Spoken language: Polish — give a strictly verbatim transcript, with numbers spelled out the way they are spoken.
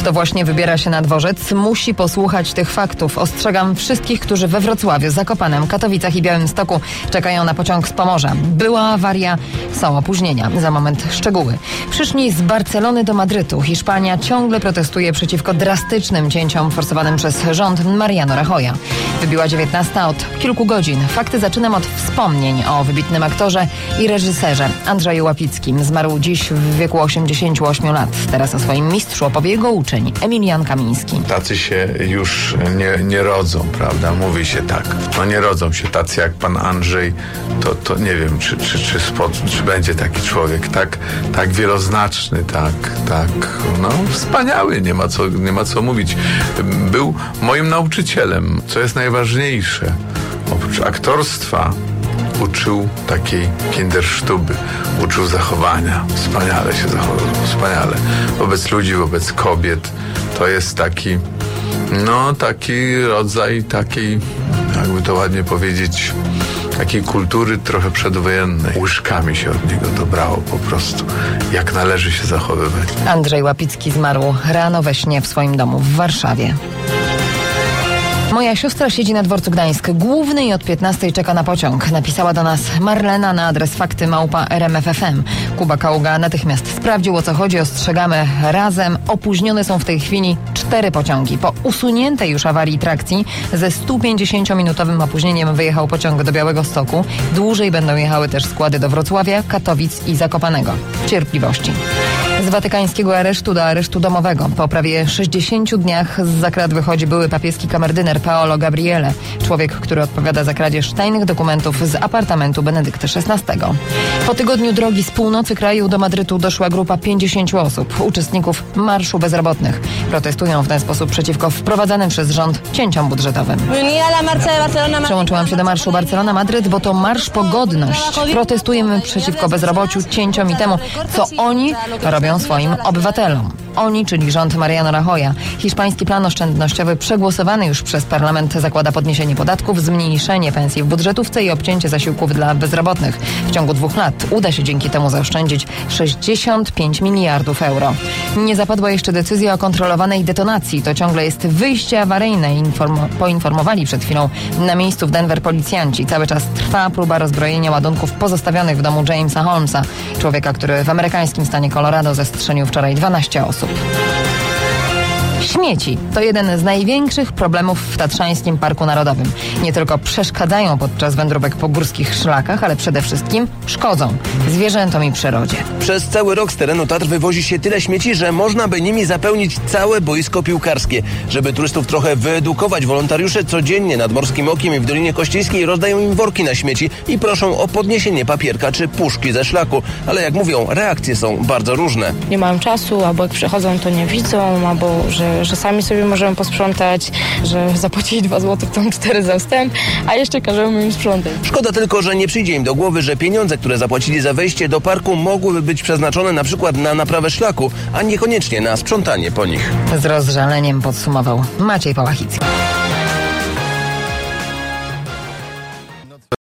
Kto właśnie wybiera się na dworzec, musi posłuchać tych faktów. Ostrzegam wszystkich, którzy we Wrocławiu, Zakopanem, Katowicach i Białymstoku czekają na pociąg z Pomorza. Była awaria, są opóźnienia. Za moment szczegóły. Przyszli z Barcelony do Madrytu. Hiszpania ciągle protestuje przeciwko drastycznym cięciom forsowanym przez rząd Mariano Rajoya. Wybiła dziewiętnasta od kilku godzin. Fakty zaczynam od wspomnień o wybitnym aktorze i reżyserze Andrzeju Łapickim. Zmarł dziś w wieku osiemdziesięciu ośmiu lat. Teraz o swoim mistrzu opowie jego uczeń, Emilian Kamiński. Tacy się już nie, nie rodzą, prawda? Mówi się tak. No nie rodzą się tacy jak pan Andrzej. To, to nie wiem, czy, czy, czy, spod, czy będzie taki człowiek tak, tak wieloznaczny, tak, tak, no wspaniały, nie ma co, nie ma co mówić. Był moim nauczycielem, co jest najważniejsze. Oprócz aktorstwa uczył takiej kindersztuby, uczył zachowania. Wspaniale się zachowywał, wspaniale. Wobec ludzi, wobec kobiet. To jest taki, no taki rodzaj takiej, jakby to ładnie powiedzieć, takiej kultury trochę przedwojennej. Łyżkami się od niego dobrało po prostu, jak należy się zachowywać. Andrzej Łapicki zmarł rano we śnie w swoim domu w Warszawie. Moja siostra siedzi na dworcu Gdańsk Główny i od piętnastej czeka na pociąg. Napisała do nas Marlena na adres fakty małpa r m f f m. Kuba Kaługa natychmiast sprawdził, o co chodzi. Ostrzegamy razem. Opóźnione są w tej chwili cztery pociągi. Po usuniętej już awarii trakcji ze stu pięćdziesięciominutowym opóźnieniem wyjechał pociąg do Białegostoku. Dłużej będą jechały też składy do Wrocławia, Katowic i Zakopanego. Cierpliwości. Z watykańskiego aresztu do aresztu domowego. Po prawie sześćdziesięciu dniach z zakrat wychodzi były papieski kamerdyner Paolo Gabriele. Człowiek, który odpowiada za kradzież tajnych dokumentów z apartamentu Benedykta szesnastego. Po tygodniu drogi z północy kraju do Madrytu doszła grupa pięćdziesięciu osób, uczestników Marszu Bezrobotnych. Protestują w ten sposób przeciwko wprowadzanym przez rząd cięciom budżetowym. Przełączyłam się do Marszu Barcelona-Madryt, bo to marsz po godność. Protestujemy przeciwko bezrobociu, cięciom i temu, co oni robią swoim obywatelom. Oni, czyli rząd Mariano Rajoya. Hiszpański plan oszczędnościowy przegłosowany już przez parlament zakłada podniesienie podatków, zmniejszenie pensji w budżetówce i obcięcie zasiłków dla bezrobotnych. W ciągu dwóch lat uda się dzięki temu zaoszczędzić sześćdziesiąt pięć miliardów euro. Nie zapadła jeszcze decyzja o kontrolowanej detonacji. To ciągle jest wyjście awaryjne, inform- poinformowali przed chwilą na miejscu w Denver policjanci. Cały czas trwa próba rozbrojenia ładunków pozostawionych w domu Jamesa Holmesa, człowieka, który w amerykańskim stanie Colorado zestrzelił wczoraj dwanaście osób. Śmieci to jeden z największych problemów w Tatrzańskim Parku Narodowym. Nie tylko przeszkadzają podczas wędrówek po górskich szlakach, ale przede wszystkim szkodzą zwierzętom i przyrodzie. Przez cały rok z terenu Tatr wywozi się tyle śmieci, że można by nimi zapełnić całe boisko piłkarskie. Żeby turystów trochę wyedukować, wolontariusze codziennie nad Morskim Okiem i w Dolinie Kościejskiej rozdają im worki na śmieci i proszą o podniesienie papierka czy puszki ze szlaku. Ale jak mówią, reakcje są bardzo różne. Nie mają czasu, albo jak przychodzą, to nie widzą, albo że że sami sobie możemy posprzątać, że zapłacili dwa złote, to cztery za wstęp, a jeszcze każemy im sprzątać. Szkoda tylko, że nie przyjdzie im do głowy, że pieniądze, które zapłacili za wejście do parku, mogłyby być przeznaczone na przykład na naprawę szlaku, a niekoniecznie na sprzątanie po nich. Z rozżaleniem podsumował Maciej Pałachicki.